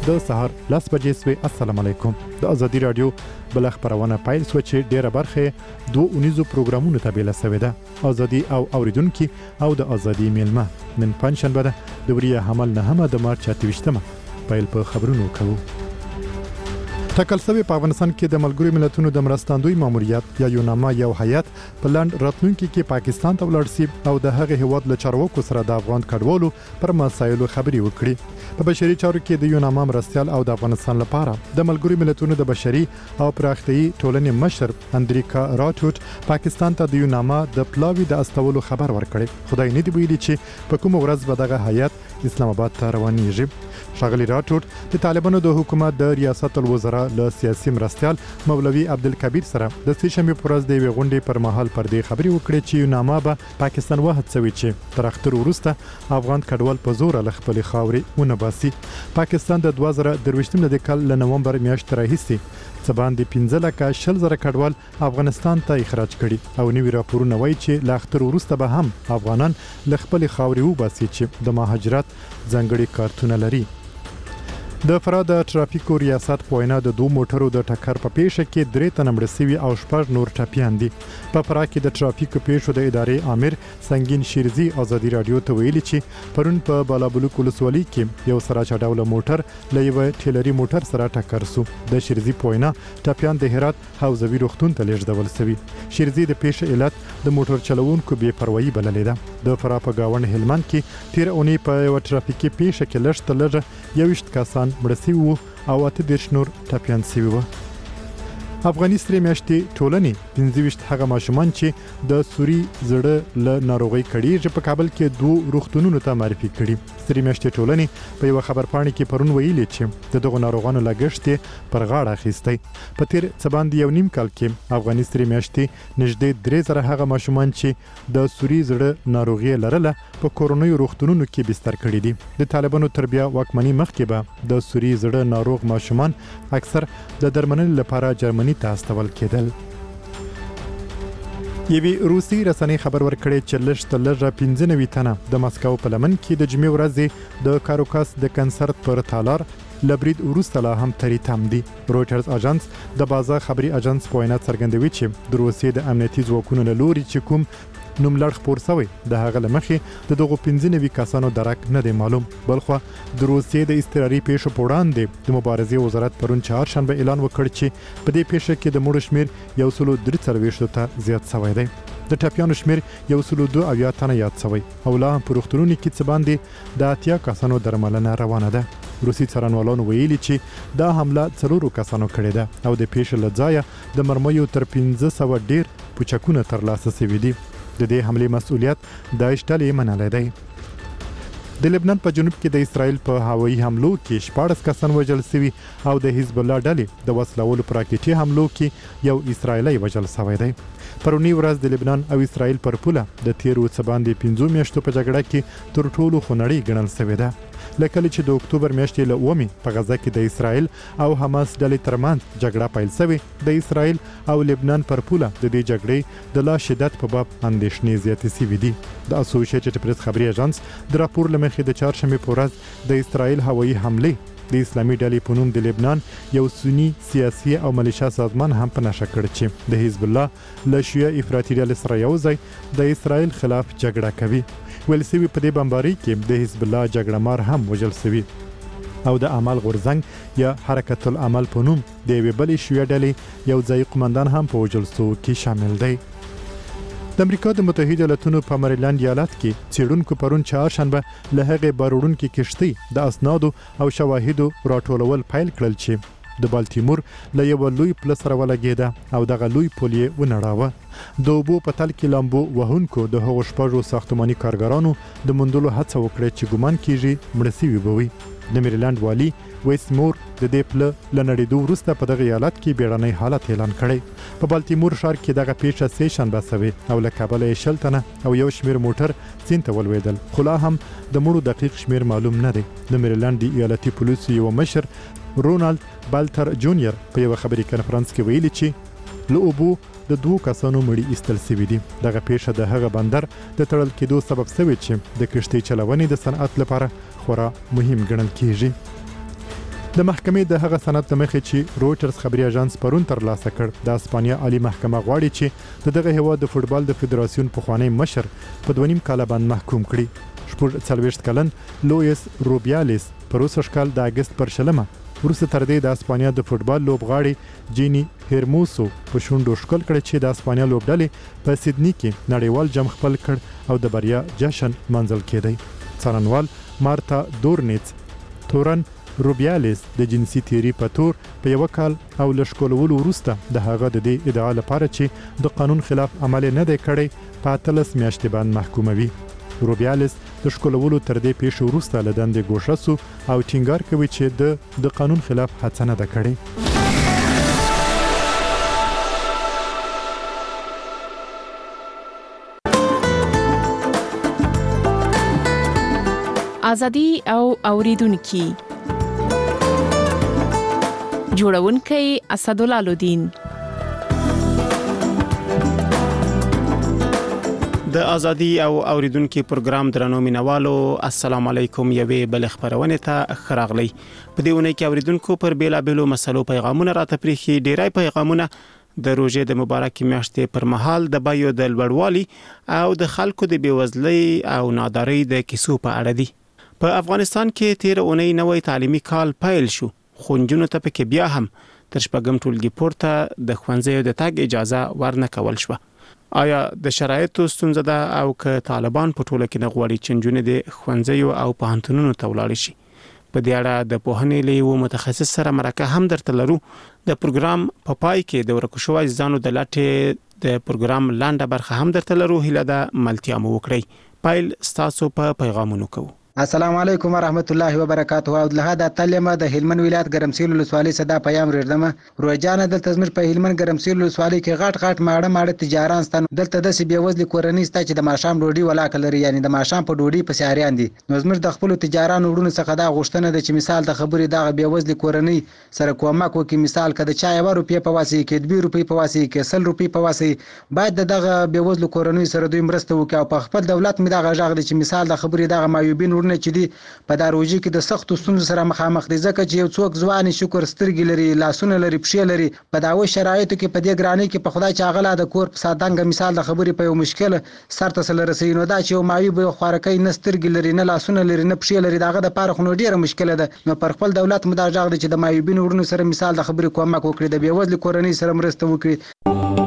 د سهار 10 بجې سوی. السلام علیکم. د ازادي رادیو بل خبرونه پایل سو چې ډیره برخه 2 پروګرامونو ته بیل سوی ده. ازادي او اوریدونکو او د ازادي میلمه نن پنځشنبه ده د وریه حمل نه هم د مارچ 28مه پایل په خبرونو کوو. ټاکل شوی په افغانستان کې د ملګرو ملتونو د مرستندوی ماموریت یا یوناما یو هیئت په لاند راتلونکي کې پاکستان ته ولاړ شي او د هغه هیواد له چارواکو سره د افغان کډوالو پر مسایلو خبري وکړي. په بشري چارو کې د یوناما مرستيال او د افغانستان لپاره د ملګرو ملتونو د بشري او پراختیايي ټولنې مشر اندریکا راټوټ پاکستان ته د یوناما د پلاوی د استولو خبر ورکړي. خدای نه دی ویلي چې په کوم ورځ به دغه هیئت اسلام آباد ته روانيږي. ښاغلي راټوټ د طالبانو د حکومت د ریاست الوزرا له سیاسي مرستيال مولوي عبدالکبیر سره د سېشنبه پر ورځ د غونډې پر مهال پر دې خبري وکړي چې یوناما به پاکستان وهڅوي چې تر اختر وروسته افغان کډوال په زور له خپل خاورې ونباسي. پاکستان د 2023 د کال له نومبر میاشتې راهیسې څه باندې 15,000 کډوال افغانستان ته اخراج کړي او نوی راپورونه وایي چې له اختر وروسته به هم افغانان له خپل خاورې وباسي چې د مهاجرت ځانګړي کارتونه لري. د فراه د ټرافیکو ریاست په وینا د 2 موټرو د ټکر په پیښه کې 3 تنه مړ شوي او 6 نور ټپیان دي. په فراه کې د ټرافیکو پیښو د ادارې امیر سنگین شیرزي ازادي رادیو ته ویلي چې پرون په بالابلوک ولسوالۍ کې یو سره چاډاوله موټر له یو ټیلري موټر سره ټکر شو. د شیرزي په وینا ټپیان د هرات حوزوي روغتون ته لیږدول شوي. شیرزي د پیښې علت د موټر چلوونکو بې پروايي بللې ده. د فراه په گاوند هلمند کې تیر اونۍ په یو ټرافیکي پیښه کې لږ 20 کسان مړسي وو او 8 نور ټپیان شوي وو. افغاني سرې میاشتې ټولنې 25 هغه ماشومان چې د سوري زړه له ناروغي کړي په کابل کې 2 روغتونونو ته معرفي کړي. سرې میاشتې ټولنې په یو خبرپاڼه کې پرون ویلي چې دغه ناروغانو لګښت پر غاړه اخیستی. په تیر څه باندې یو نیم کال کې افغاني سرې میاشتې نږدې 3000 هغه ماشومان چې د سوري زړه ناروغي لرله په کورونیو روغتونونو کې بستر کړي دي. د طالبانو تربیه واکمنۍ مخکې به د سوري زړه ناروغ ماشومان اکثر د درملنې لپاره جرمني ته استول کېدل. یوې روسي رسنۍ خبر ورکړی چې لږ 15 تنه د مسکو په لمن کې د جمعې ورځې د کاروکاس د کنسرت پر تالار لبرید وروسته لا هم تری تم دي. رويټرز اژانس د بازار خبري اژانس په وینا څرګندوي چې د روسیې د امنیتي ځواکونو له لوري چې کوم نوم لړ خپور شوی د هغه لمخې د دغه 15 کسانو درک نه دی معلوم. بلخو د روسیې د استراري پیښو په وړاندې د مبارزې وزارت پرون چهارشنبه اعلان وکړ چې په دې پیښه کې د مړو شمیر 143 ته زیات شوی دی. د ټپیانو شمیر 102 تنه یاد شوی او لا هم په روغتونونو کې څه باندې د 80 کسانو درملنه روانه ده. روسي څارنوالانو ویلي چې دا حمله 4 کسانو کړې ده او د پیښې له ځایه د مرمیو تر 1500 ډیر پوچکونه ترلاسه شوي دي. د دې حمله مسؤلیت داعش ډلې منلې ده. د لبنان په جنوب کې د اسرائیل په هوایي حملو کې 14 کسان وژل شوي او د حزب الله ډلې د وسلوالو په راکټي حملو کې یو اسرائیلی وژل شوی دی. پرونی ورځ د لبنان او اسرائیل پر پوله د تیرو څه باندې 15 میاشتو په جګړه کې تر ټولو خونړۍ ګڼل شوې ده. لکه چې د اکتوبر میاشتې له 1 په غزه کې د اسرائیل او حماس ډلې ترمنځ جګړه پیل شوې. د اسرائیل او لبنان پر پوله د دې جګړې د لا شدت په باب اندېښنې زیاتې شوې دي. د اسوسییټډ پریس خبري اژانس د راپور لمخې د چهارشنبه په ورځ د اسرائیل هوایي حمله د اسلامي ډلې په نوم د لبنان یو سنی سیاسي او ملیشیا سازمان هم په نشه کړ چې د حزب الله له شیعه افراطي ډلې سره یو ځای د اسرائیل خلاف جګړه کوي. ویل شوي په دې بمبارۍ کې د حزب الله جګړه مار هم وژل شوي او د عمل غورځنګ یا حرکت العمل په نوم د یوې بلې شیعه ډلې یو ځای قومندان هم په وژل شوو کې شامل دی. د امریکا د متحده ایالاتونو په مریلند ایالت کې څېړونکو پرون چهارشنبه له هغې باروړونکې کښتۍ د اسنادو او شواهدو راټولول پیل کړل چې د بالتیمور له یو لوی پل سره ولګېده او دغه لوی پل یې ونړاوه. د اوبو په تل کې لامبو وهونکو د هغو 6 ساختماني کارګرانو د موندلو هڅه وکړه چې ګمان کیږي مړه شوي به وي. د میریلند والي ویسمور د دې پل له نړېدو وروسته په دغه ایالت کې بیړنی حالت اعلان کړی. په بالتیمور ښار کې دغه پیښه سې شنبه شوې او له کابله یې 60 تنه او یو شمیر موټر سیند ته ولوېدل. خو لا هم د مړو دقیق شمیر معلوم نه دی. د میریلند د ایالتي پولیسو یو مشر رونالد بالتر جونیور په یو خبري کانفرنس کې ویلي چې له اوبو د 2 کسانو مړي ایستل شوي دي. دغه پیښه د هغه بندر د تړل کېدو سبب شوی چې د کشتۍ چلونې د صنعت لپاره خورا مهم ګڼل کیږي. د محکمې د هغه سند د مخې چې رويټرز خبري اژانس پرون ترلاسه کړ د اسپانیا عالی محکمه غواړي چې دغه هیواد د فوتبال د فدراسیون پخوانی مشر په 2.5 کال باندې محکوم کړي. 40 کلن لوئیس روبیالیس پر اوسه کال د اگست پر شلمه ورسته تر دې د اسپانیا د فوتبال لوبغاړي جینی هرموسو په شونډو شکل کړ چې د اسپانیا لوبډلې په سیدنی کې نړیوال جام خپل کړ او د بریا جشن منځل کېدی. څارنوال مارتا دورنیتس تورن روبیالیس د جنسي تیری په تور په یو کال او لشکولولو وروسته د هغه د دې ادعا لپاره چې د قانون خلاف عمل نه دی کړی په 13 میاشتې باندې محکوموي. روبیالیس د شکولولو تر دې پیښو وروسته له دندې ګوښه سو او ټینګار کوي چې د قانون خلاف هڅه نه ده کړې. ازادي او اوریدونکو جوړونکی اسدالله لودین. د ازادي او اوریدونکو پروګرام درنو مینوالو السلام علیکم. یوې بل خبرونه ته خراغلی په دیونه کې اوریدونکو پر بیلابلو مسلو پیغامونه راته پریخي. ډیری پیغامونه د روزې د مبارک میاشتې پر مهال د بایو د لوړوالي او د خلکو د بیوزلۍ او نادارۍ د کیسو په اړه دي. په افغانستان کې 13 اونۍ نوې تعلیمي کال پیل شو خو نجونو ته پکې بیا هم تر شپږم ټولګي پورته د ښوونځیو د تګ اجازه ورنه کول شوه. آیا د شرایطو ستونزه ده او که طالبان په ټوله کې نه غواړي چې نجونې د ښوونځیو او پوهنتونونو ته ولاړ شي؟ په دې اړه د پوهنې له یو متخصص سره مرکه هم درته لرو. د پروګرام په پای کې د ورکو شوی ځانو د لاټې د پروګرام لاندې برخه هم درته لرو. هیله ده ملتیا مو وکړئ. پایل ستاسو په پیغامونو کوو. السلام علیکم ورحمت الله وبرکاته. او له دا تلمه د هلمند ولایت ګرمسیل ولسوالۍ صدا پیام ردمه روزانه دلته زمر په هلمند ګرمسیل ولسوالۍ کې غټ ماړه تجاران ستن دلته د سی بیوزل کورنۍ ستا چې د ماشام ډوډۍ ولاکه لري، یعنی د ماشام په ډوډۍ په سیاریان دي. نو زمر د خپل تجاران وړونو څخه دا غوښتنه ده چې مثال د خبرې د بیوزل کورنۍ سره کومک وکړي. مثال کده چا 1 روپیه په واسي کې 2 روپیه په واسي کې 100 روپیه په واسي باید دغه بیوزل کورنۍ سره دوی مرسته وکړي او په خپل دولت می دغه ژغ دي چې مثال د خبرې دغه مایوبین ورنه چې دي په داروجي کې د سختو ستونزو سره مخامخ دي، ځکه چې یو څوک ځوان شکر سترګې لري، لاسونه لري، پښې لري. په داوي شرایطو کې په دې ګرانۍ کې په خدای چې اغلا د کور په سادنګ مثال د خبرې په یو مشکل سر ته سره رسي. نو دا چې یو مایوب خوارکۍ نه سترګې لري، نه لاسونه لري، نه پښې لري، داغه د پاره خو ډیره مشکله ده. نو پر خپل دولت مداجغ دي چې د مایوبین ورونو سره مثال د خبرې کومک وکړي، د بیوزل کورنۍ سره مرسته وکړي.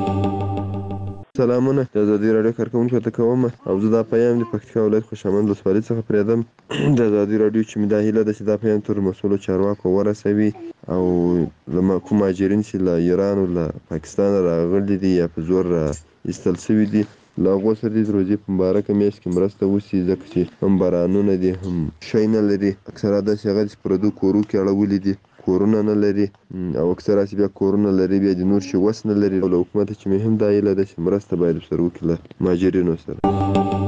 سلامونه، د ازادي رادیو کارکونکو ته کوم او زه دا پیام د پکتیکا ولایت خوشامند ولسوالۍ څخه پریدم. د ازادي رادیو چې مې دا هیله ده چې دا پیام تر مسؤلو چارواکو ورسوي او لما کوم مهاجرین چې له ایران او له پاکستان راغلي دي یا په زور ایستل شوي دي له هغو سره د روزې په مبارکه میاشت کې مرسته وشي، ځکه چې هم بارانونه دي هم شی نه لري. اکثره داسې هغه چې پردو کورو کې اړولي دي، کورونه نه لري او اکثره چې بیا کورونه لري بیا د نور شي وس نه لري. او له حکومت چې مهم دا هیله ده چې مرسته باید سره وکړي له مهاجرینو سره.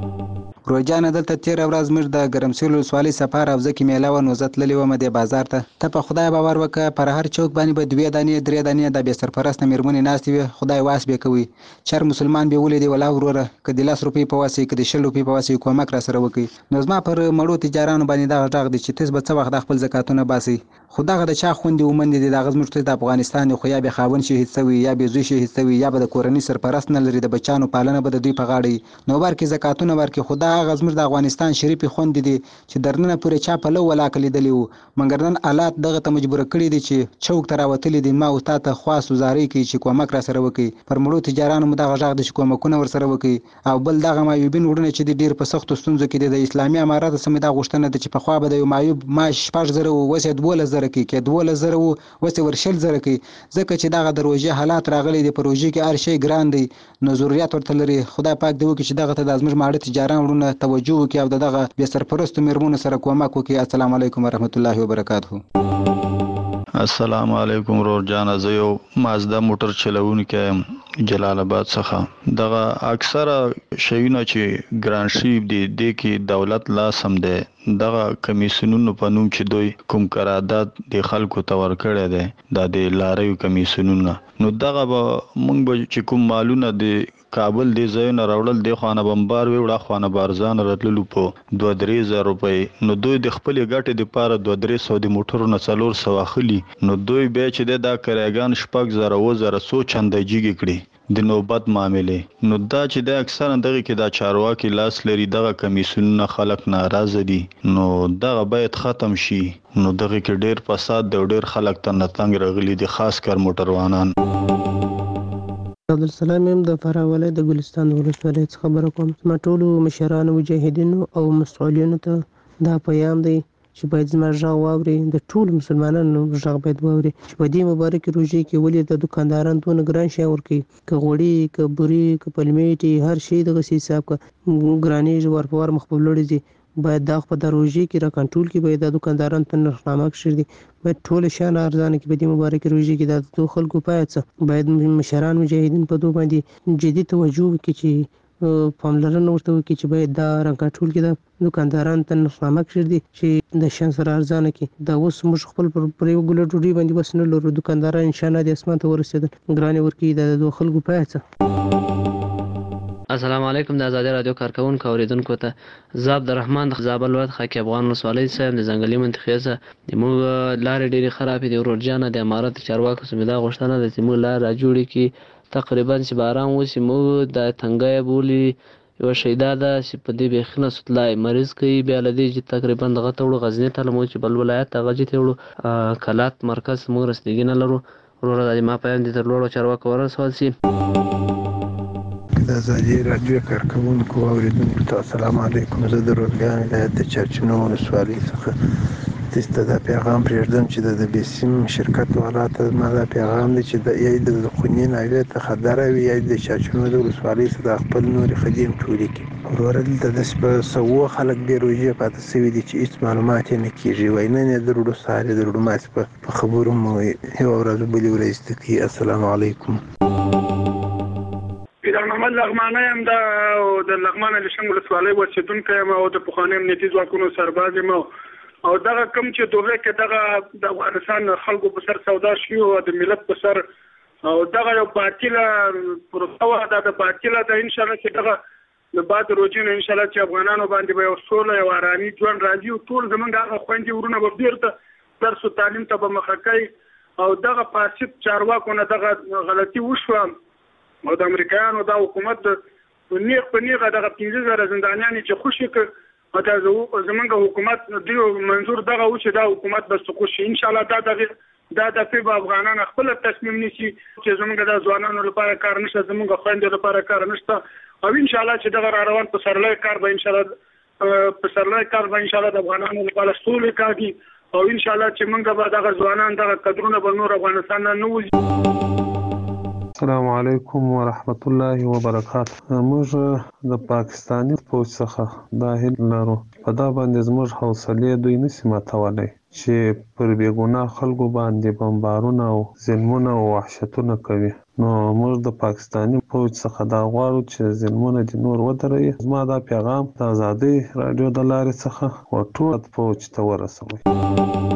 روزانه دلته 13 ورځ مر د ګرمسیل ولسوالۍ سفر او ځکه میله و نوزت للی و مده بازار ته په خدای باور وکه پر هر چوک باندې به 2 دانې 3 دانې د به سرپرست میرمنې ناشتي وي. خدای واس به کوي چر مسلمان به ولې دی ولا وروره کدي 10 روپۍ په واسي کدي 60 روپۍ په واسي کومک را سره وکي. نو زما پر مړو تجارانو باندې دا غږ دي چې تاسو به څه وخت خپل زکاتونه باسي. خدای د چا خوندې ومند دي د غزمرته د افغانستان خو یا به خاون شهید سوي یا به زوی شهید سوي یا به د کورنۍ سرپرست نه لري، د بچانو پالنه به د دوی په غاړه. نو ورکه زکاتونه ورکه خدای غزمر د افغانستان شریف خوند دي چې درنه پورې چا په لو ولا کلی دلی وو. مګر نن حالات دغه ته مجبور کړی دي چې چوک تر وتلی دي. ما او تاسو خاص وزاري کوي چې کومک را سره وکي. پر مړو تجارانو مدغه ژغ د کومکونه ور سره وکي. او بل دغه مایوبین وړونه چې ډیر په سختو ستونزو کې د اسلامي امارات سم د غوښتنه ده چې په خوا به د مایوب ماش 5000 وسه 12000 کې 12000 وسه ورشل زره کې، ځکه چې دغه د روزي حالات راغلي دي. په روزي کې هر شی ګران دي، نو ضرورت ورته لري. خدای پاک دی وکي چې دغه ته د ازمر ماړه تجاران وړونه توجه وکي او دغه به سرپرست میرمنو سره کومک وکي. السلام علیکم ورحمت الله وبرکاته. السلام علیکم رور جان، زه یو مازدا موټر چلوونکی جلال آباد څخه. دغه اکثره شیونه چې ګران شي دي د کې دولت لا سم ده دغه کمیسیونونو په نوم چې دوی کوم قرارداد د خلکو ته ورکړی دی د لاریو کمیسیونونه، نو دغه به موږ به چې کوم مالونه د کابل دی ځایونه راوړل دی خوانه بمبار ویوړه خوانه بارزان راتللو په 2-3 روپۍ، نو دوی د خپلې ګټې دپاره 200-300 د موټرو نه 400 اخلي، نو دوی بیا چې دی دا کراګان 6,000 څو چنده جیږي کړي د نوبت معاملې، نو دا چې دی اکثرا دغه کې دا چارواکي لاس لري، دغه کمیسیونونه خلک ناراضه دي، نو دغه باید ختم شي. نو دغه کې ډیر فساد دی او ډیر خلک ته نتنګ راغلي دي، خاص کر موټروانان. عبدالسلام یم د فراه ولایت د ګلستان ولسوالۍ څخه خبره کوم. زما ټولو مشرانو مجاهدینو او مسؤلینو ته دا پیغام دی چې باید زما غږ واوري، د ټولو مسلمانانو غږ باید واوري چې په دې مبارکې روژې کې ولې د دکانداران دونه ګران شی ورکوي، که غوړي که بورې که پلمېټې هر شی دغسې حساب که ګرانېږي ور په ور مخ په لوړې ځي، باید دا په د روژې کې را کنټرول کړي، باید د دکاندارانو ته نرخنامه کښېږدي دي، باید ټول شیان ارزانه کړي په دې مبارکې روژې کې. دا د خلکو باید څه باید مشران مجاهدین په دو باندې جدي توجه وکړي چې پاملرنه ورته وکړي چې باید دا را کنټرول کړي، د دکاندارانو ته نرخنامه کښېږدي چې د شیان سره ارزانه کړي. دا اوس موږ خپل پر یوه ګوله ډوډۍ باندې بس نه لرو، دکانداران انشاءالله د اسمان ته ورسېدل ګرانې ورکوي، دا د خلکو باید څه. السلام علیکم. د آزادي رادیو کارکونکو اوریدونکو ته زه عبدالرحمن د زابل ولایت خاکی افغان ولسوالۍ صاحب د ځنګلي منطقې څخه زموږ لارې ډېرې خرابې دي. ورور جانه د امارت چارواکو څخه مې دا غوښتنه ده چې موږ لار را جوړې کړي، تقریبا چې باران وشي موږ د تنګی بولي یوه شیدا ده چې په دې بیخي نه سطلای مریض کوي، بیا له دې چې تقریبا دغه ته وړو غزني ته لمو چې بل ولایت ته غجې ته وړو کلات مرکز موږ رسېدګي نه لرو. وروره دا ما پیام دې تر لوړو چارواکو ورسول شي. د آزادي رادیو کارکوونکو او اوریدونکو ته السلام علیکم. زه د روزګان ولایت د چرچینو ولسوالۍ څخه تاسو ته دا پیغام پرېږدم چې د بیسیم شرکت والا ته زما دا پیغام دی چې د یا د خوني ناوې ته خطره وي یا د چرچینو د ولسوالۍ څخه د خپل نورې خدیم ټولې کړي. وروره دلته داسې په سوو خلک دې روژې پاتې شوي دي چې هېڅ معلومات یې نه کېږي، وایي نن یې د روډو سهار یې د روډو ماسې په خبرو مو یوه ورځ بلې ورځ ته کوي. السلام علیکم. محمد لغمانه یم د لغمان لشم ولسوالۍ اوسېدونکی یم او د پخواني امنیتي ځواکونو سرباز یم او دغه کوم چې دوغې کې دغه د افغانستان خلکو په سر سودا شوي او د ملت په سر او دغه یو باطله پروسه وه، دا د باطله ده. انشاءالله چې دغه د بعد روژې نه انشاءالله چې افغانانو باندې به یو سوله یو ارامي ژوند راځي او ټول زموږ هغه خویندې ورونه به بېرته درس و تعلیم ته به مخه کوي او دغه فاسد چارواکو نه دغه غلطي وشوه او د امریکایانو دا حکومت نیغ په نیغه دغه 15,000 زندانیان چې خوشي کړ او دا زمونږ حکومت دیو منظور دغه و چې دا حکومت به سقوط شي. انشاءالله دا دفعه به افغانان خپل تصمیم نیسي چې زمونږ د ځوانانو لپاره کار نشته، زمونږ خویندو لپاره کار نشته او انشاءالله چې دغه را روان په سرلوی کار به انشاءالله د افغانانو لپاره سولې کاږي او انشاءالله چې موږ به دغه ځوانان دغه قدرونه به نور افغانستان نه وځي. السلام علیکم ورحمت الله وبرکاته. موږ د پاکستاني فوج څخه دا هیله لرو په دا باندې زموږ حوصلې دوی نشي ماتولی چې پر بېګناه خلکو باندې بمبارونه او ظلمونه او وحشتونه کوي. نو موږ د پاکستاني فوج څخه دا غواړو چې ظلمونه دې نور ودروي. زما دا پیغام د آزادۍ راډیو د لارې څخه ټول فوج ته ورسوئ.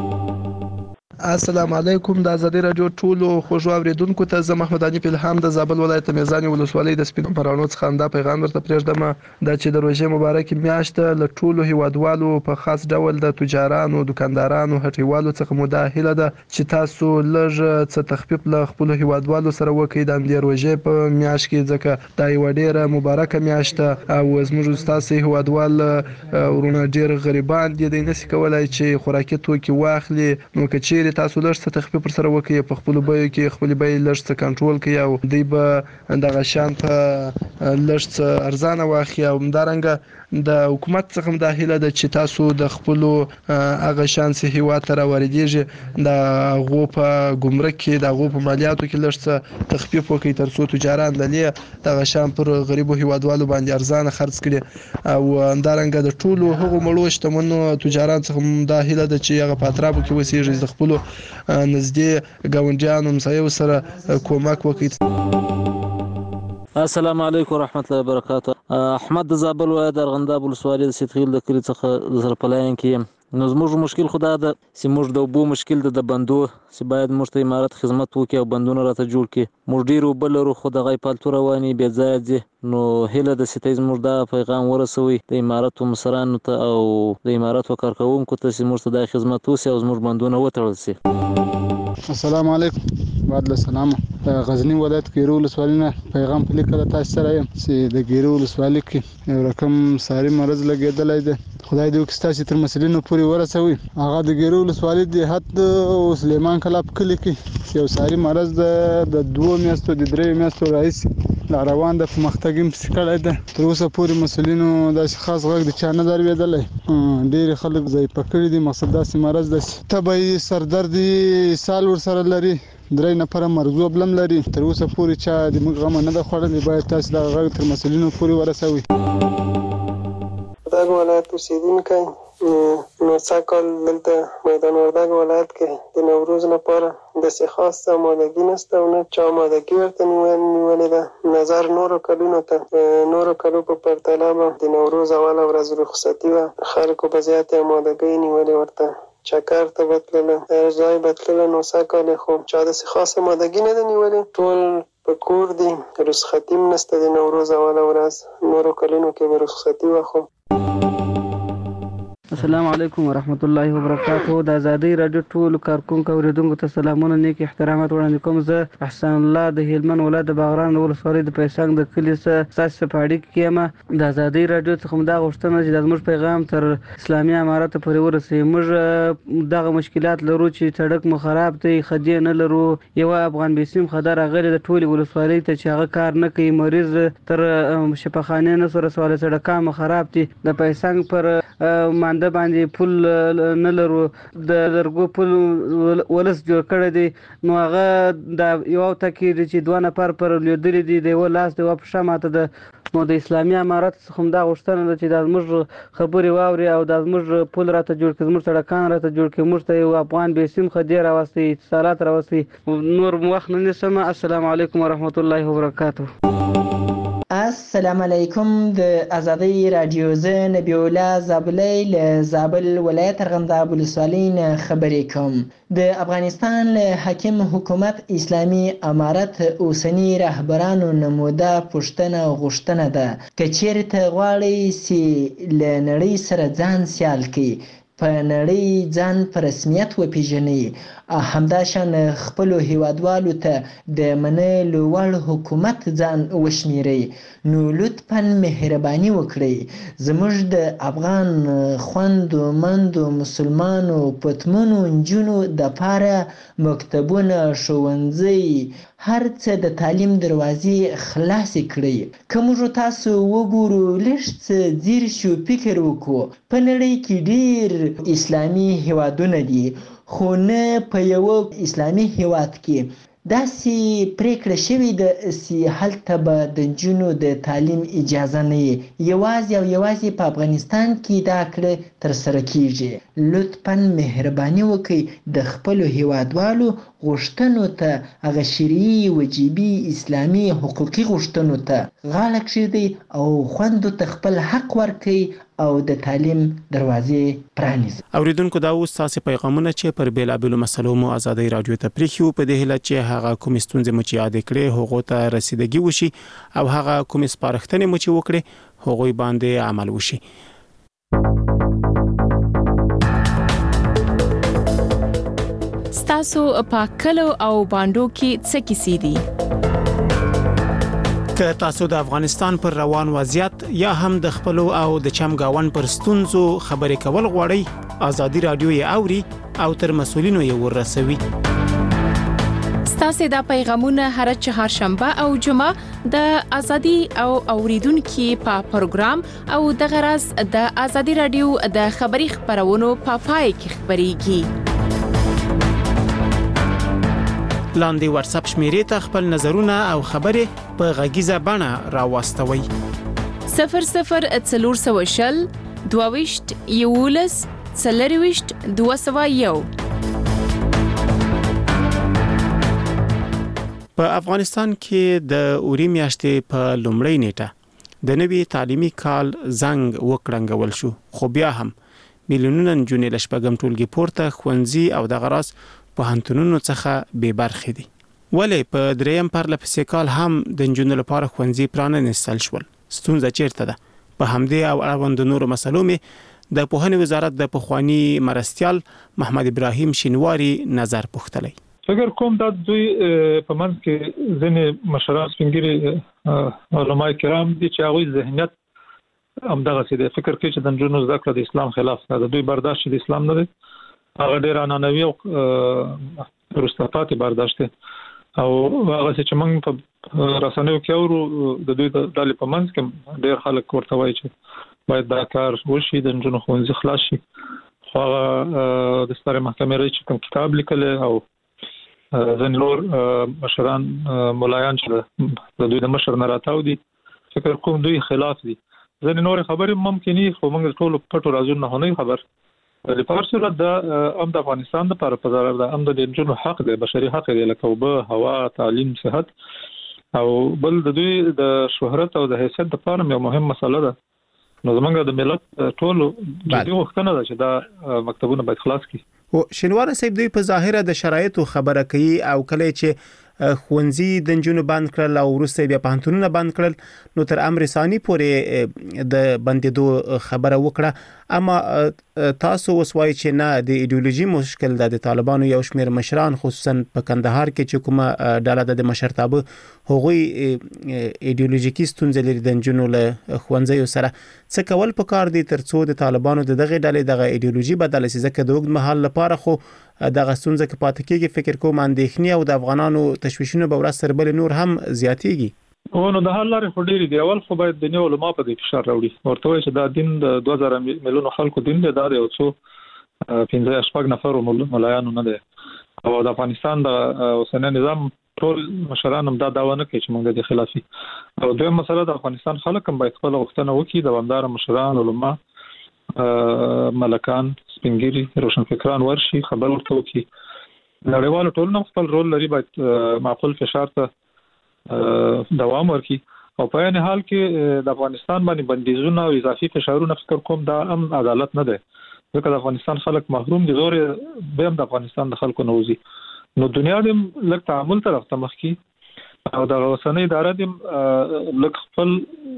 السلام علیکم. د آزادي راډیو ټولو خوږو اوریدونکو ته زه محمد علي الهام د زابل ولایت میزان ولسوالۍ د سپینو پرانو څخه همدا پیغام ورته پرېږدم دا چې د روژې مبارکې میاشت له ټولو هیوادوالو په خاص ډول د تجارانو، دکاندارانو، هټیوالو څخه مو دا هیله ده چې تاسو لږ څه تخفیف له خپلو هیوادوالو سره وکړئ د همدې روژې په میاشت کې، ځکه دا یوه ډېره مبارکه میاشت ده او زموږ ستاسې هیوادوال ورونه ډېر غریبان دي، دوی نشي کولی چې خوراکي توکي واخلي. نو که چیرې تاسو لږ څه تخفیف پر سره وکړئ په خپلو بیو کې خپلې بیې لږ څه کنټرول کړئ او دوی به دغه شیان په لږ څه ارزانه واخلي او همدارنګه د حکومت څخه هم دا هیله ده چې تاسو د خپلو هغه شیان چې هیواد ته راواردېږي د هغو په ګمرک کې د هغو په مالیاتو کې لږ څه تخفیف وکړئ تر څو تجاران له دې دغه شیان پر غریبو هیوادوالو باندې ارزانه خرڅ کړي او همدارنګه د ټولو هغو مړو شتمنو تجاران څخه هم دا هیله ده چې هغه په اطرافو کې اوسېږي د خپلو نږدې ګاونډیانو همسایو سره کومک وکړي. السلام علیکم ورحمت الله وبرکاته. احمد د زابل ولایت ارغنداب ولسوالۍ د سیدخیل د کلي څخه د سرپلاین کې نو زموږ مشکل خدا ده چې موږ د اوبو مشکل د بندو چې باید موږ ته امارت خدمت وکړي او بندونه راته جوړ کړي موږ ډېر اوبه لرو خو دغه پالتو رواني بې ځایه ځي نو هیله ده چې زموږ دا پیغام ورسوي د امارت مشرانو ته او د امارت کارکوونکو ته چې موږ ته دا خدمت وشي او زموږ بندونه وتړل شي. السلام علیکم. بعد له سلامه غزنی ولایت ګیرو ولسوالۍ نه پیغام په لیکل تاسو سره یم چې د ګیرو ولسوالۍ کې یو رقم ساري مرض لګېدلی دی. خدای دې وکړي چې تر مسلینو پورې ورسوي. هغه د ګیرو ولسوالۍ د حد او سلیمان کلا په کلي کې یو ساري مرض د 2 میاشتو د 3 میاشتو راهیسې لا روان د پرمختګ هم کړی ده. تر اوسه پورې مسلینو داسې خاص غږ د چا نه در اورېدلی. ډېر خلک ضعیفه کړي دي. مقصد داسې مرض ده چې تبه سردرد سال ورسره لري. 3 نفره مرګ بلم لري. تر اوسه پورې چا د موږ غم نه ده خوړلې. باید تاسو دا غږ تر مسلینو پورې ورسوي. وردګ ولایت اوسیدونکی نو څکل دلته میدان وردګ ولایت کې د نوروز لپاره داسې خاصه آمادګي نشته او نه چا آمادګي ورته نیولې ده. نظر نورو کلونو ته نورو کلو په پرتله به د نوروز اوله ورځ رخصتي وه. خلکو په زیاتې آمادګۍ نیولې ورته. چکر ته بتلله ځای بتلله نو سږکال خو چا داسې خاصه آمادګي نه ده نیولې. ټول په کور دي. رخصتي هم نشته د نوروز اوله ورځ. نورو کلونو کې به رخصتي وه. خو السلام علیکم ورحمت الله وبرکاته. د ازادۍ راډیو ټولو کارکونکو اوریدونکو ته سلامونه نیک احترامات وړاندې کوم. زه احسان الله د هلمند ولایت د باغران ولسوالۍ د پیسنګ د کلي څخه ستاسو په اړیکه کې یم. د ازادۍ راډیو څخه دا غوښتنه چې زموږ پیغام تر اسلامي امارت پورې ورسوي. موږ دغه مشکلات لرو چې سړک مو خراب دی، خدي نه لرو. یو افغان بیسیم خدای راغلی د ټولې ولسوالۍ ته چې هغه کار نه کوي. مریض تر شفاخانې نه سره رسولی. سړکان مو خراب دي. د پیسنګ پر مانده باندې پل نه لرو. د لرګو پل ولس جوړ کړی دی. نو هغه د یو تکي چې 2 نفر پر لیدلې دي د یو لاس د پښه ماته ده. نو د اسلامي امارت څخه دا غوښتنه ده چې د موږ خبرې واوري او د موږ پل راته جوړ کړي، موږ سړکان راته جوړ کړي، موږ ته یو افغان بیسیم خدای راوستي، اتصالات راوستي. نور وخت نه نسم. السلام علیکم ورحمت الله وبرکاته. السلام علیکم. د ازادۍ رادیو زه نبی الله زابلی له زابل ولایت ارغنداب ولسوالۍ نه خبرې کوم. د افغانستان له حاکم حکومت اسلامي امارت اوسنی رهبرانو نموده پوښتنه غوښتنه ده که چیرته غواړي چې له نړۍ سره ځان سیال کړي، په نړۍ ځان په رسمیت وپیژني، همداشان خپلو هیوادوالو ته د منلو وړ حکومت ځان وشمیري، نو لطفاً مهرباني وکړئ. زموږ د افغان خویندو مندو مسلمانو پتمنو نجونو دپاره مکتبونه، ښوونځي، هر څه د تعلیم دروازې خلاصې کړئ. که موږ تاسو وګورو لږ څه ځیر شو فکر وکړو. په نړۍ کې ډېر اسلامي هیوادونه دي خو نه په یو اسلامي هیواد کې داسې پریکړه شوې ده چې هلته به د نجونو د تعلیم اجازه نه وي. یوازې او یوازې په افغانستان کې دا کړه ترسره کیږي. لطفاً مهرباني وکړئ د خپلو هیوادوالو غوښتنو ته، هغه شرعي وجیبي اسلامي حقوقي غوښتنو ته غاړه کېږدئ او خویندو ته خپل حق ورکړئ او د تعلیم دروازې پرانیزي. اوریدونکو دا اوس تاسو پیغامونه چې پر بیلابلو مسلو مو ازادۍ رادیو ته پریښیو په دې هیله چې هغه کوم ستونزې مو چې یاد کړې هغه ته رسیدګي وشي او هغه کوم سپارښتنې مو چې وکړي هغه باندې عمل وشي. ستاسو په کلو او باندو کې څه کیسې دي؟ که تاسو د افغانستان پر روان وضعیت یا هم د خپلو او د چمګاون پر ستونزو خبرې کول غواړئ، ازادي رادیو یې اوري او تر مسؤلینو یې ورسوي. ستاسو د پیغامونه هر چهارشنبه او جمعه د ازادي او اوریدونکو په پروګرام او د غرض د ازادي رادیو د خبري خبرونو په پای کې خبريږي. لاندې واتس اپ شمیرې ته خپل نظرونه او خبرې په غږیزه بڼه راوستوي. 0040 22 11 40 201. په افغانستان کې د اوري میاشتې په لومړۍ نیټه د نوي تعلیمي کال زنګ وکړنګول شو، خو بیا هم میلیونونه نجونې له شپږم ټولګي پورته ښوونځي او دغه راز پوهنتونونو څخه بې برخې دي. ولې په دریم پرله پسې کال هم د نجونو لپاره ښوونځي پرانستل شول؟ ستونزه چیرته ده؟ په همدې او اړوند نورو مسلو مې د پوهنې وزارت د پخوانی مرستیال محمد ابراهیم شینواری نظر پوښتلی. فکر کوم دا دوی په منځ کې ځینې مشران سپینګیري علما کرام دي چې هغوی ذهنیت همدغه سي دی، فکر کوي چې د نجونو زده کړه د اسلام خلاف ده. د دوی برداشت د اسلام نه دی، هغه ډېر عنعنوي او وروسته پاتې برداشت دی. او هغه چې موږ په رسنیو کې اورو د دوی د ډلې په منځ کې ډېر خلک ورته وایي چې باید دا کار وشي، د نجونو ښوونځي خلاص شي. خو هغه د سترې محکمې رئیس چې کوم کتاب لیکلی او ځینې نور مشران ملایان چې د دوی د مشر نه راتاو دي، فکر کوم دوی خلاف دي. ځینې نورې خبرې ممکن وي، خو موږ ټولو پټو رازونو نه نه خبر. په هر صورت دا هم د افغانستان لپاره په ضرر ده، هم د نجونو حق دی، بشري حق دی، لکه اوبه، هوا، تعلیم، صحت. او بل د دوی د شهرت او د حیثیت لپاره یو مهم مسله ده. نو زمونږ د ملت ټولو جدي غوښتنه ده چې دا مکتبونه باید خلاص کړي. او شینوار صاحب دوی په ظاهره د شرایطو خبره کوي او کله چې ښوونځي د نجونو بند کړل او وروسته بیا پوهنتونونه بند کړل، نو تر امر ثاني پورې د بندېدو خبره وکړه. اما تاسو اوس وایي چې نه، د ایډیولوژي مشکل ده. د طالبانو یو شمېر مشران خصوصا په کندهار کې چې کومه ډله د مشرتابه هغوی ایډیولوژیکي ستونزې لري د نجونو له ښوونځیو سره. څه کول پکار دي ترڅو د طالبانو د دغه ډلې دغه ایډیولوژي بدله شي؟ ځکه د اوږد مهال لپاره خو دغه ستونزه کې پاتې کېږي. فکر کوم اندېښنې او د افغانانو تشویشونه به ورځ تر بلې نور هم زیاتېږي. نو د حل لارې خو ډېرې دي. اول خو باید دیني علما په دې فشار راوړي، ورته وایي چې دا دین د 2000 میلیونو خلکو دین دی، دا د یو څو 15 نفرو ملایانو نه دی. او د افغانستان د اوسنی نظام ټول مشران هم دا دعوه نه کوي چې موږ د دې خلاف یو. او دویم مسله د افغانستان خلک هم باید خپل غوښتنه وکړي، دوامدار مشران، علما، ملکان، سپینګیري، روشنفکران ورشي، خبر ورته وکړي. نړیوالو ټولنه خپل رول لري، باید معقول فشار ته دوام ورکړي. او په عین حال کې د افغانستان باندې بندیزونه او اضافي فشارونه فکر کوم دا هم عدالت نه دی، ځکه د افغانستان خلک محروم دي، زور به هم د افغانستان د خلکو نه وځي. نو دنیا دې لږ تعامل طرف ته مخ کړي او د اوسنۍ اداره دې لږ خپل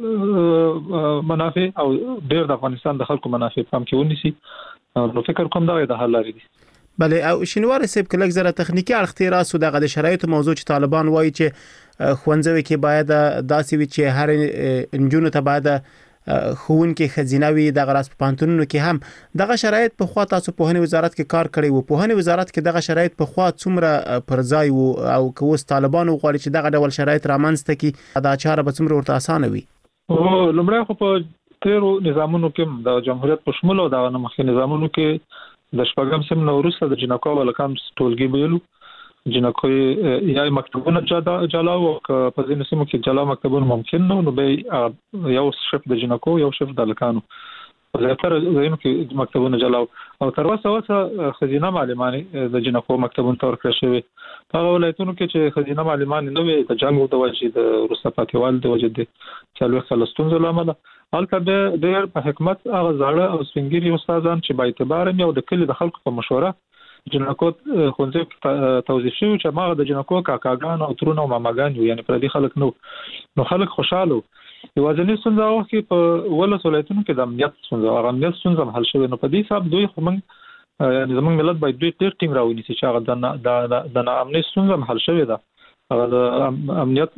منافع او ډېر د افغانستان د خلکو منافع پام کې ونیسي. نو فکر کوم دا د حل لارې دي. بله، او شینوار صاحب که لږ زره تخنیکي اړخ ته راسو، دغه د شرایطو موضوع چې طالبان وایي چې ښوونځیو کې باید داسې وي چې هر نجونو ته باید ښوونکي ښځینه وي، دغه راز په پوهنتونونو کې هم دغه شرایط پخوا تاسو پوهنې وزارت کې کار کړی وو. پوهنې وزارت کې دغه شرایط پخوا څومره پر ځای وو او که اوس طالبان وغواړي چې دغه ډول شرایط رامنځته کړي، دا چاره به څومره ورته اسانه وي؟ لومړی خو په تیرو نظامونو کې د جمهوریت په شمول او د مخکې نظامونو کې د شپږم سم نو وروسته د جنکو او لکام ټولګي ویلو، جنکو یا مکتبونه جلا او په ځینو سیمو کې جلا مکتبونه ممکن نو به یو شف د جنکو یو شف د لکانو، زیاتره ځینو کې مکتبونه جلا او تر اوسه خزینه معلمانه د جنکو مکتبونه تور کړی شوی. هغه ولایتونو کې چې خزینه معلمانه نه وي د جنګ د وجې د وروسته پاتېوال د وجې د څلور خلستون زلامه البته ډېر په حکمت هغه زاړه او سپینګیري استادان چې با اعتبار یو د کلی د خلکو په مشوره جنکو ښوونځي توظیف شوي چې هغه د جنکو کاکاګان او ترونه او ماماګان یعنی پردي خلک نو خلک خوشاله. یوازینی ستونزه هغه کې په ولس ولایتونو کې د امنیت ستونزه، هغه امنیت ستونزه حل شوی. نو په دې حساب دوی خو موږ زموږ ملت باید ډېر ټینګ راونیسي چې هغه د ناامنۍ ستونزه حل شوې ده، هغه د امنیت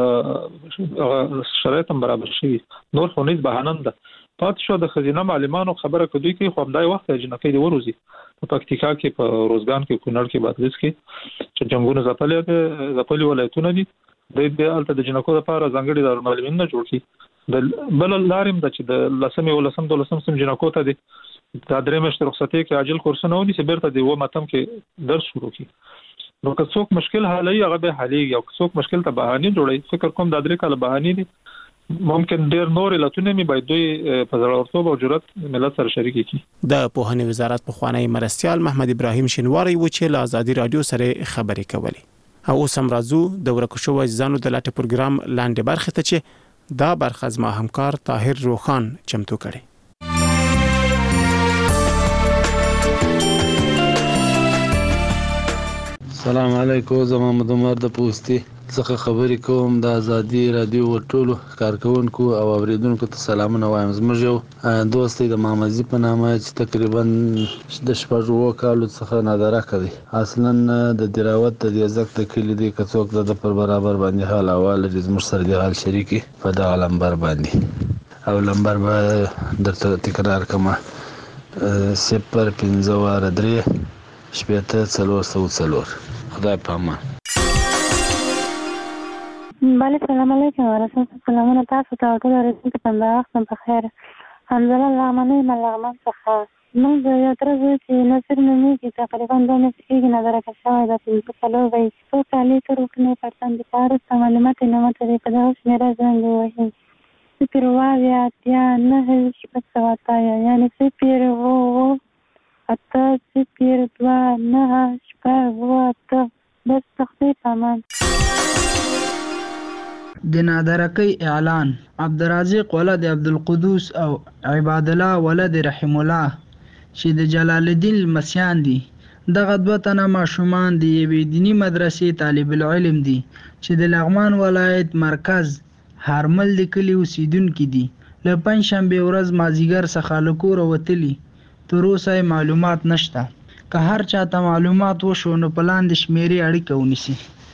شرایط هم برابر شوي. نور خو هیڅ بهانه نه ده پاتې شو. د ښځینه معلمانو خبره کوي کې خو همدای وخت جنکۍ د وروزي په پکتیکا کې، په روزګان کې، کونړ کې، بادغیس کې چې جنگونه ځپلي ولایتونه دي، د الته د جنکو لپاره ځانګړي دارالمعلمین نه جوړ شي. د بل لاریم د چې د لسمې ولسم 12 سم جنکو ته دي د درې میاشتې رخصتۍ کې عاجل کورسونه ونیسي، بیرته د و ماتم کې درس شروع کړي. نو که څوک مشکل حلوي هغه به حلېږي، او که څوک مشکل ته بهانې جوړوي، فکر کوم د 3 کاله بهانې دي، ممکن ډېر نور علتونه می باید دوی په زړورتوب او جرأت ملت سره شریک کړي. د پوهنې وزارت پخوانی مرستیال محمد ابراهیم شینواری و چې له آزادي رادیو سره خبرې کولې. او اوس هم راځو د ورکو شوو ځانو د لاټه پروګرام لاندې برخه ته چې دا برخه زما همکار طاهر روخان چمتو کړي. السلام علیکم. زما مدمر د پوسټي څخه خبرې کوم. د ازادي رادیو ټولو کارکونکو او اوریدونکو ته سلامونه وایم. زموږ یو دوست د مامزي په نامه چې تقریبا د 6 کالو څخه نادره کوي. اصلا د دراوت د ځک د کلی دی کڅوک د پر برابر باندې حال اواله د زموږ سره د حال شریکي په دا لمبر باندې او لمبر به درته تکرار کما 050 شپېته 404. خدای په امان. بله سلام علیکم ورحمت سلامونه تاسو ته ټول اوریدونکو ته د وخت په خیر. حمزه لغمنی ملغمن څخه موږ د یو تر څو چې نصر نومېږي تقریبا 2 میاشتې کېږي نظر شوی د په کلو وی څو کالي تر وکنه پرتند پاره معلومات نه مته په دغه شمیره زنګ وهي صفر واویا اتیا 9 شپږ سوه یعنی صفر و اته 0 2 9 شپږ و اته بس تختی تمام. د نادرکی اعلان عبدالرازق ولد عبدالقدوس او عباد الله ولد رحم الله چې د جلال الدین المسیان دي. دغه 2 تنه ماشومان د یوې دینی مدرسې طالب العلم دي چې د لغمان ولایت مرکز هرمل د کلی اوسیدونکي دي. له پنځشنبه ورځ مازیګر څخه له کوره وتلي. تر اوسه معلومات نشته. که هر چاته معلومات وشو نو په لاندې شمیرې اړیکه ونیسي.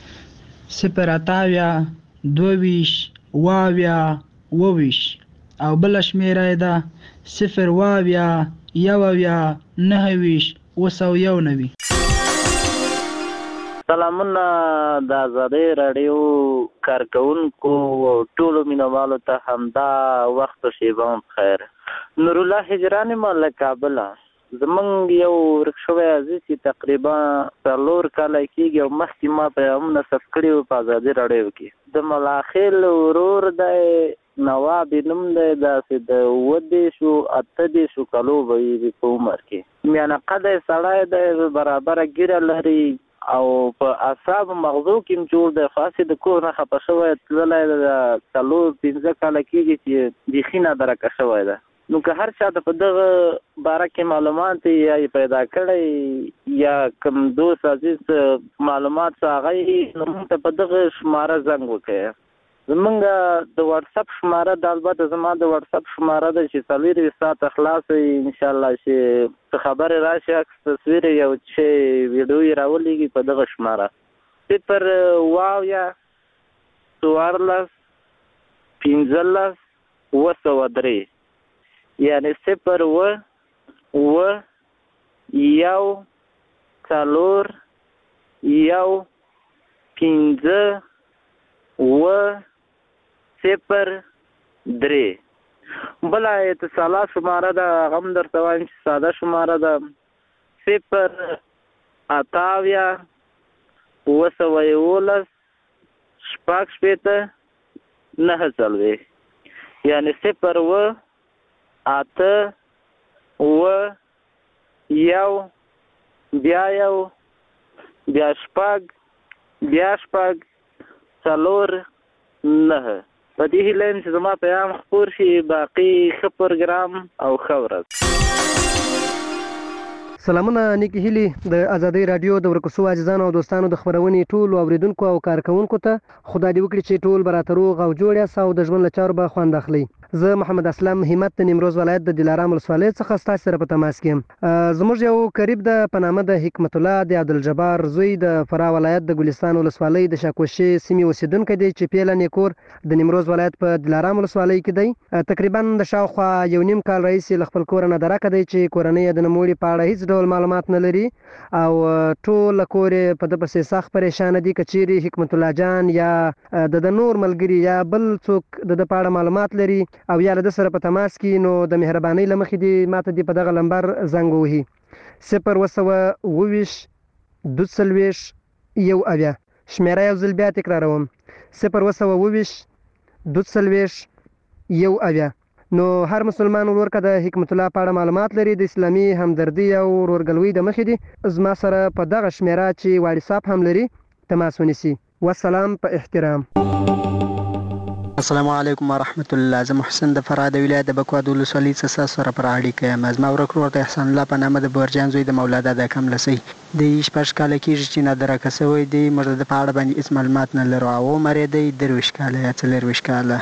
0 22 واویا 22 او بل شمیره ده 0 واویا 1 9 سلامونه د آزادي رادیو کارکونکو او ټولو مینوالو ته همدا وخت شیبه خیر. نور الله هجرانی مال کابل. زمونږ یو رښوی عزیز چې تقریبا 4 کاله کېږي او مخکې ما پیغامونه ثبت کړي وو په ازادي راډیو کې. د ملاخیل ورور دی نواب نوم دی داسې د 28 کالو به وي په عمر کې. میانه قده سړی دی برابره ګیره لري او په اعصاب مغزو کې جوړ دی. خاصې د کور نه خفه شوی تللی د 4-5 کاله کېږي چې بیخي نادرکه شوی ده. نو که هر چا په دغه باره کې معلومات یا پیدا کړی یا کوم دوست عزیز معلومات هغه نو موږ ته په دغه شماره زنګ وکړئ. زمونږ د واتساپ شماره د البته زما د واتساپ شماره ده چې 4 ساعت خلاص انشاءالله چې څه خبرې راشي عکس تصویر یو چې ویډیو یې راولېږي په دغه شماره 0 واویا 14 15 203 یعنی 0 و 1 4 15 و 03. بلا اتصالات شماره ده غم در توان چې ساده شماره ده 0 اتاویا 211 شپږ شپېته 9 یعنی 0 و 8 و 1 بیا 1 بیا شپږ بیا شپږ 4 9. په دې هیله چې زما پیغام خپور شي. باقي ښه پروګرام او ښه ورځ. سلامونه نیکی هیلی د آزادي رادیو د ورکوسو عزیزانو او دوستانو د خبرونې ټول اوریدونکو او کارکونکو ته خدای دې وکړي چې ټول براترو او جوړ یاست او د ژوند له چارو به خوند اخلي. زه محمد اسلام همت د نیمروز ولایت د دلارام ولسوالۍ څخه ستاسو سره په تماس کې یم. زموږ یو قریب د په نامه د حکمت الله د عبدالجبار زوی د فراه ولایت د ګلستان ولسوالۍ د شاکوشي سیمې اوسیدونکی دی چې پیله نیکور د نیمروز ولایت په دلارام ولسوالۍ کې دی. تقریبا د شاوخوا 1.5 کال راهیسې له خپل کور نه درکه دی چې کورنۍ د نوموړي په اړه هیڅ ډول معلومات نه لري او ټول کور په د پسې سخت پریشان دي. کچيري حکمت الله جان یا د نور ملګری یا بل څوک د پاړه معلومات لري او یا د سره په تماس کې نو د مهرباني لمخې دی ماته دی په دغه لمبر زنګ وهي 0 22 یو اویا شمیره یو ځل بیا تکراروم 0 22 یو اویا. نو هر مسلمان ورکه د حکمت الله په اړه معلومات لري د اسلامي همدردي او ورورګلوي د مخې دی زما سره په دغه شمیره چې واتساپ هم لري تماس ونیسي. والسلام په احترام. السلام علیکم ورحمت الله. زه محسن د فراه د ولایت د بکواد ولسوالۍ څخه سره پر اړیکه یم. زما ورک ورور د احسان الله په نامه د برجان زوی د مولا دادا کملسي د 14 کاله کېږي چې نادره کسوی دی. موږ د په اړه باندې هیڅ معلومات نه لرو. او عمر یې دی 23 کاله یا 24 کاله.